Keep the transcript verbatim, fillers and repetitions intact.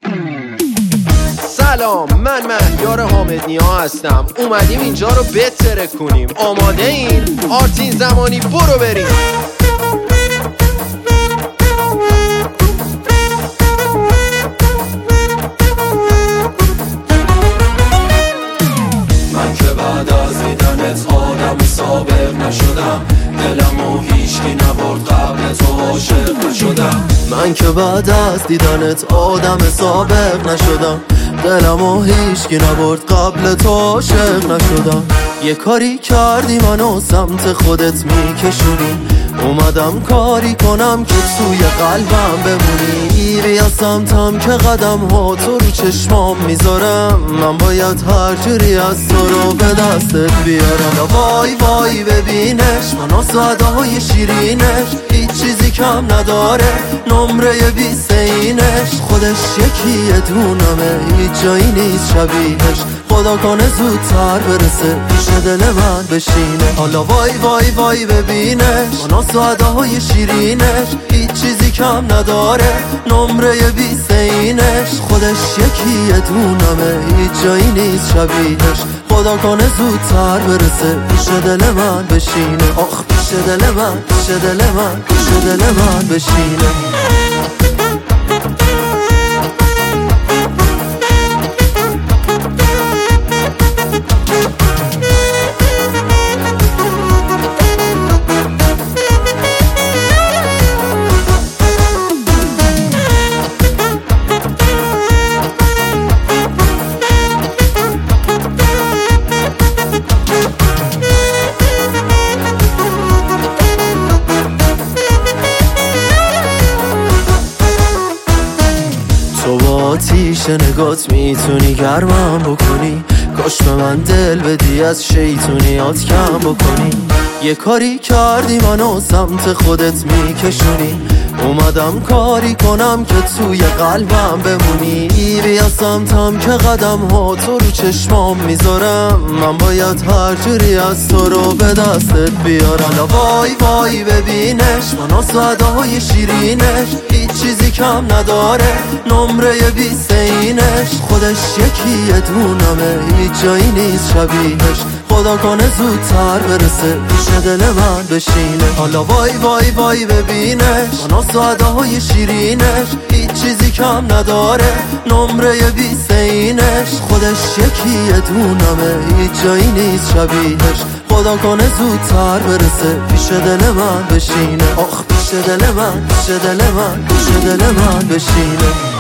سلام، من مهیار حامد نیا هستم. اومدیم اینجا رو بتره کنیم. آماده این؟ آرتین زمانی برو بریم. من که بعد از دیدنت آدم سابق نشدم، دلمو هیچکی نبرد قبل تو عاشق نشدم. من که بعد از دیدنت آدم سابق نشدم، دلمو هیچکی نبرد قبل تو عاشق نشدم. یه کاری کردی منو سمت خودت میکشونی، اومدم کاری کنم که توی قلبم بمونی. بیا سمتم که قدم ها تو رو چشمام میذارم، من باید هر جوری از تو رو به دستت بیارم. وای وای ببینش منو صده های شیرینش، هیچ چیزی کم نداره نمره بیست اینش. خودش یکیه دونمه هیچ جایی نیست شبیهش، خدا کنه زودتر برسه پیش دل من بشینه. حالا وای وای وای ببینش منو صده های شیرینش، هیچ چیزی کم نداره نمره بیست اینش. خودش یکیه دونمه هیچ جایی نیست شبیهش، خدا کنه زودتر برسه پیش دل من بشینه. آخ پیش دل من، پیش دل من، پیش دل من بشینه. تو با آتیش نگات میتونی گرمم بکنی، کاش به من دل بدی از شیطونیات کم بکنی. یه کاری کردی منو سمت خودت میکشونی، اومدم کاری کنم که توی قلبم بمونی. بیا سمتم که قدم ها تو رو چشمام میذارم، من باید هر جوری از تو رو به دستت بیارم. وای وای ببینش منو صده های شیرینش، هیچ چیزی کم نداره نمره بیست اینش. خودش یکیه دونمه هیچ جایی نیست شبیهش، خدا کنه زودتر برسه پیش دل من بشینه. حالا وای وای وای ببینش منو صده های شیرینش، هیچ چیزی کم نداره نمره بیست اینش. خودش یکیه دونمه هیچ جایی نیست شبیهش، خدا کنه زودتر برسه پیش دل من بشینه. آخ پیش دل من، پیش دل من، پیش دل من بشینه.